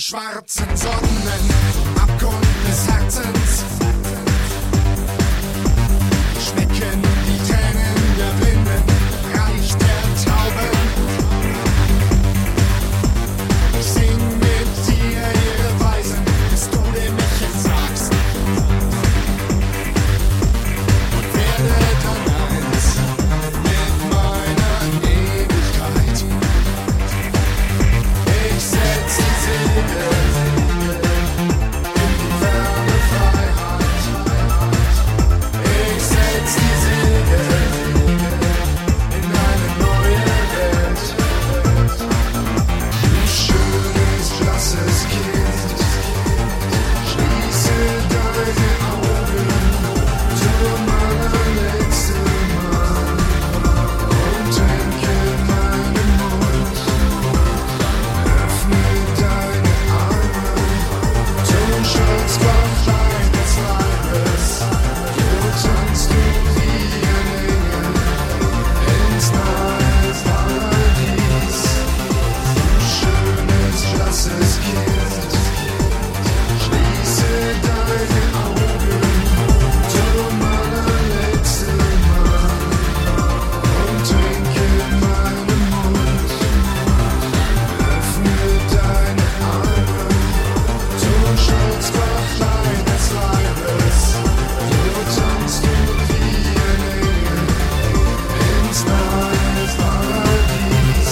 schwarzen Sonnen, Abgrund des Herzens. Schmecken die Tränen der Blinden, Reich der Tauben. Ich sing mit dir ihre Weisen, bis du dem Märchen sagst. Und werde dann eins mit meiner Ewigkeit. Ich setz die Segel in die ferne Freiheit. Ich setz die Segel in eine neue Welt. Wie schön ist, lass es Kind. Schließe deine Augen zum allerletzten Mal und denke meinen Mund. Öffne deine Arme zum Schutzgott deines Leibes. Du tanzt wie ein Engel ins nahe Paradies. Schön ist, lass es Kind. Schließe deine Augen zum allerletzten Mal und trinke meinen Mund. Öffne deine Arme zum Schutzgott deines Leibes. Du tanzt wie ein Engel ins nahe Paradies.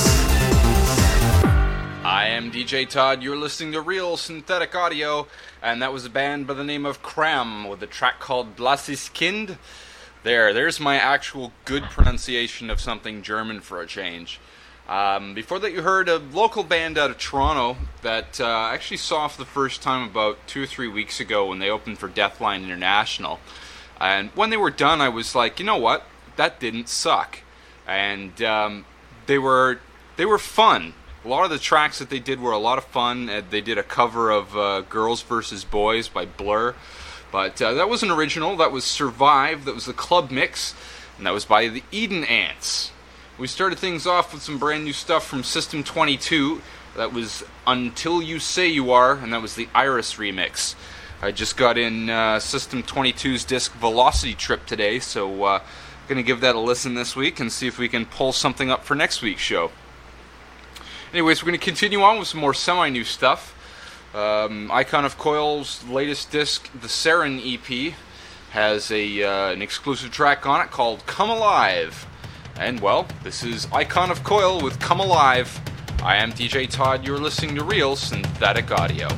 I am DJ Todd. You're listening to Real Synthetic Audio, and that was a band by the name of Kram with a track called Blasses Kind. There's my actual good pronunciation of something German for a change. Before that, you heard a local band out of Toronto that I actually saw for the first time about 2 or 3 weeks ago when they opened for Deathline International. And when they were done, I was like, you know what? That didn't suck. And they were fun. A lot of the tracks that they did were a lot of fun. They did a cover of Girls vs. Boys by Blur. But that wasn't original. That was Survive. That was the club mix. And that was by the Eden Ants. We started things off with some brand new stuff from System 22. That was Until You Say You Are. And that was the Iris remix. I just got in System 22's disc Velocity Trip today. So going to give that a listen this week and see if we can pull something up for next week's show. Anyways, we're going to continue on with some more semi-new stuff. Icon of Coil's latest disc, the Sarin EP, has an exclusive track on it called Come Alive. And, well, this is Icon of Coil with Come Alive. I am DJ Todd. You're listening to Real Synthetic Audio.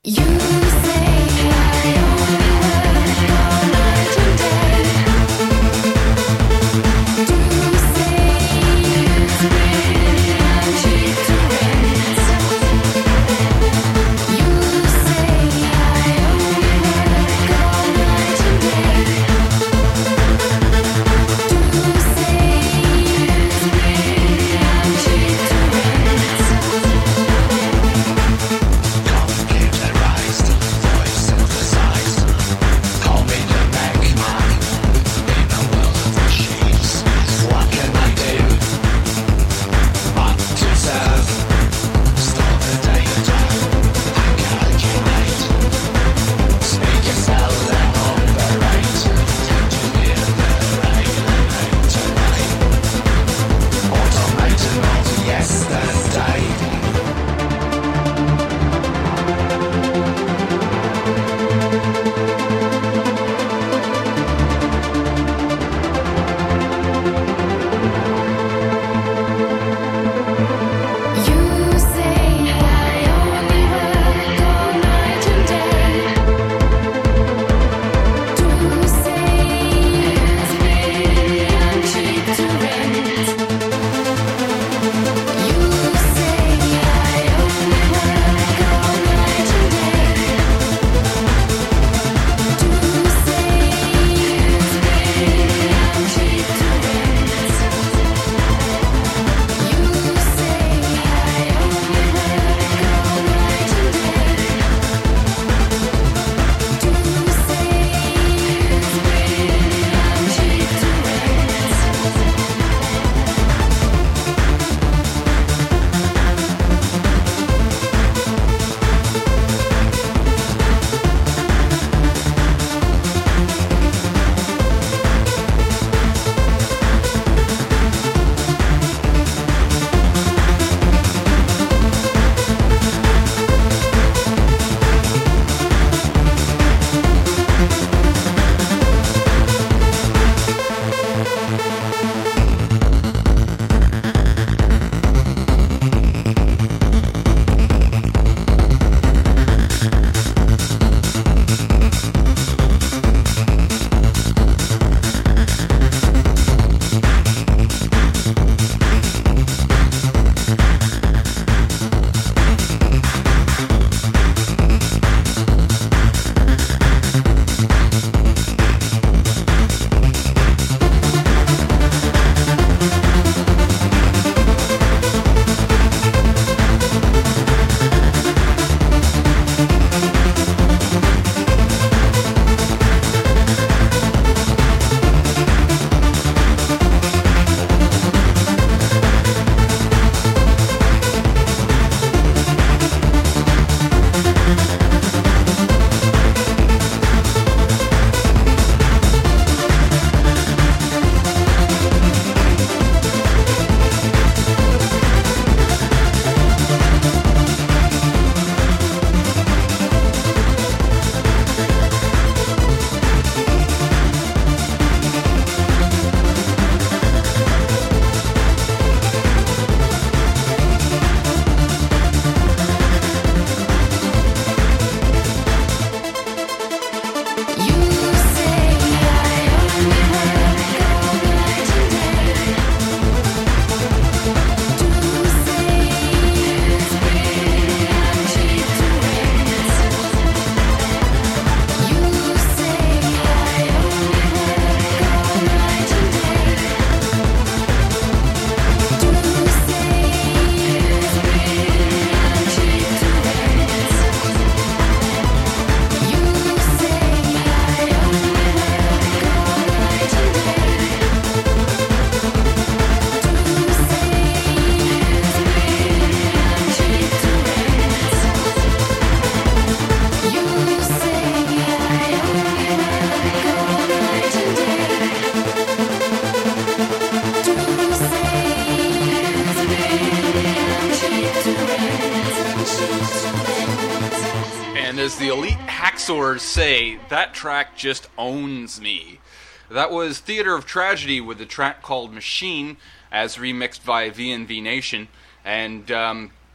as the elite hacksaws say, that track just owns me. That was Theater of Tragedy with a track called Machine, as remixed by VNV Nation. And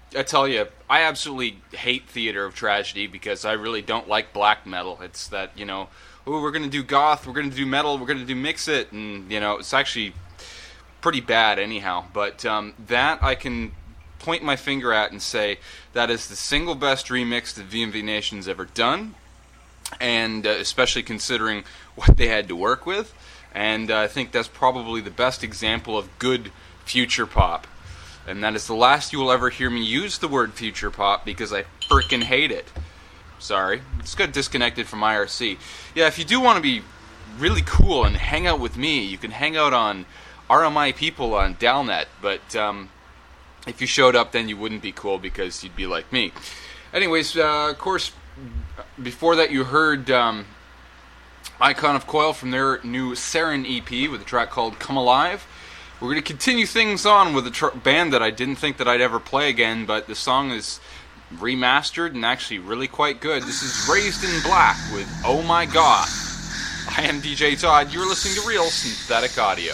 I tell you, I absolutely hate Theater of Tragedy because I really don't like black metal. It's that, oh, we're going to do goth, we're going to do metal, we're going to do mix it, and, it's actually pretty bad anyhow. But that I can point my finger at and say that is the single best remix that VMV Nation's ever done, and especially considering what they had to work with. And I think that's probably the best example of good future pop. And that is the last you will ever hear me use the word future pop because I frickin' hate it. Sorry. Just got disconnected from IRC. Yeah, if you do want to be really cool and hang out with me, you can hang out on RMI People on Dalnet. But if you showed up, then you wouldn't be cool because you'd be like me. Anyways, of course, before that you heard Icon of Coil from their new Sarin EP with a track called Come Alive. We're going to continue things on with a band that I didn't think that I'd ever play again, but the song is remastered and actually really quite good. This is Raised in Black with Oh My God. I am DJ Todd. You're listening to Real Synthetic Audio.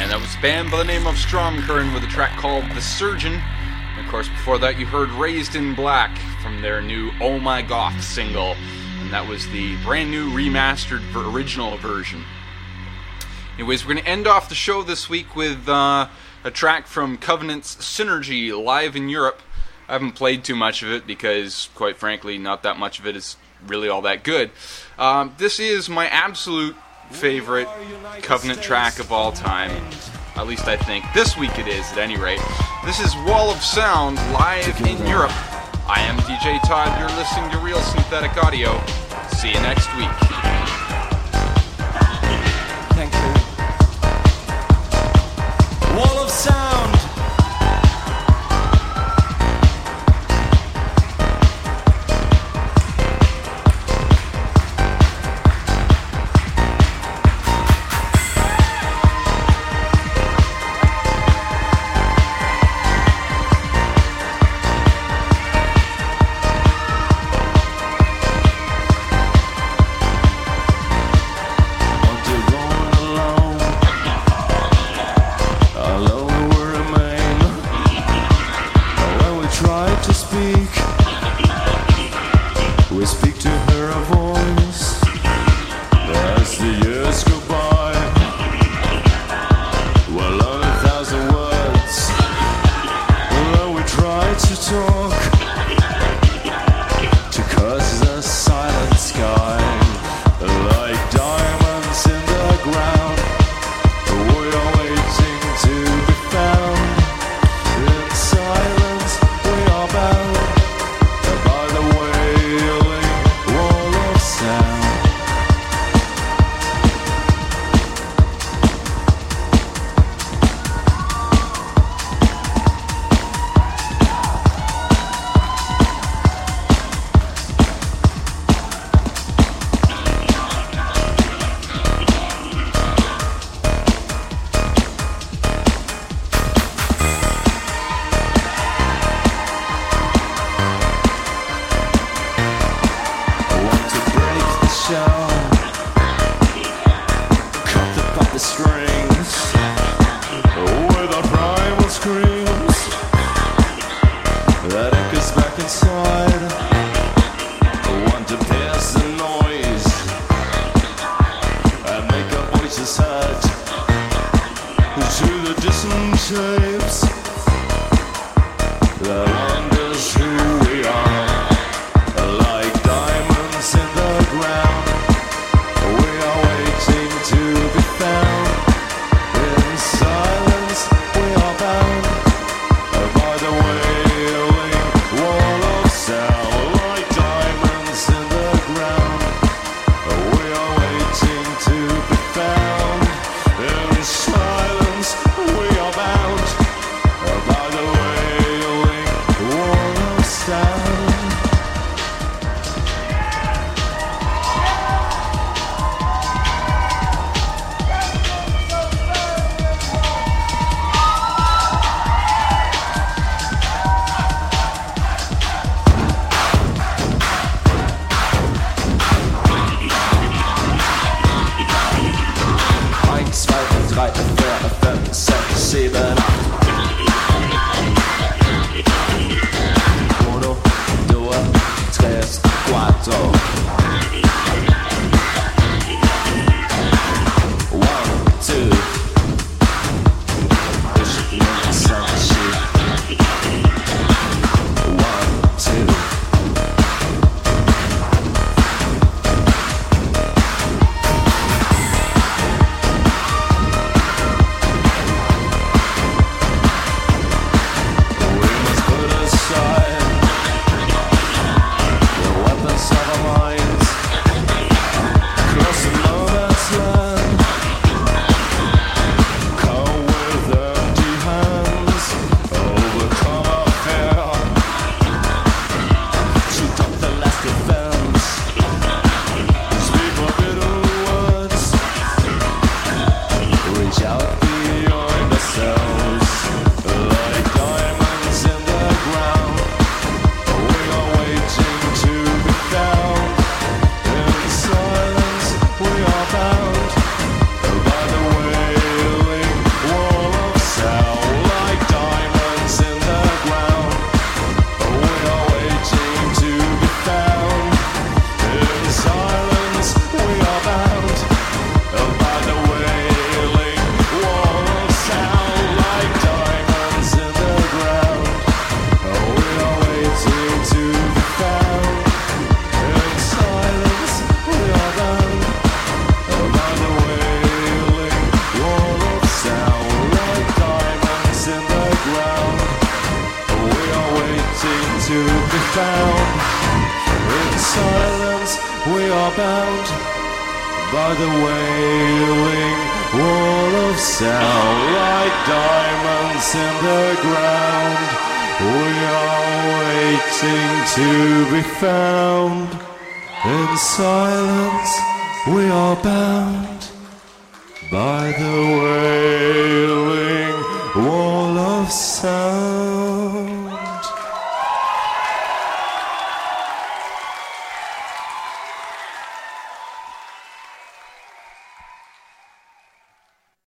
And that was a band by the name of Stromkern with a track called The Surgeon. And of course, before that you heard Raised in Black from their new Oh My Goth single. And that was the brand new remastered original version. Anyways, we're going to end off the show this week with a track from Covenant's Synergy live in Europe. I haven't played too much of it because, quite frankly, not that much of it is really all that good. This is my absolute favorite Covenant track of all time. At least I think. This week it is, at any rate. This is Wall of Sound live in Europe. I am DJ Todd. You're listening to Real Synthetic Audio. See you next week. Thank you. Wall of Sound. found. In silence we are bound by the wailing wall of sound. Like diamonds in the ground, we are waiting to be found. In silence we are bound by the wailing wall of sound.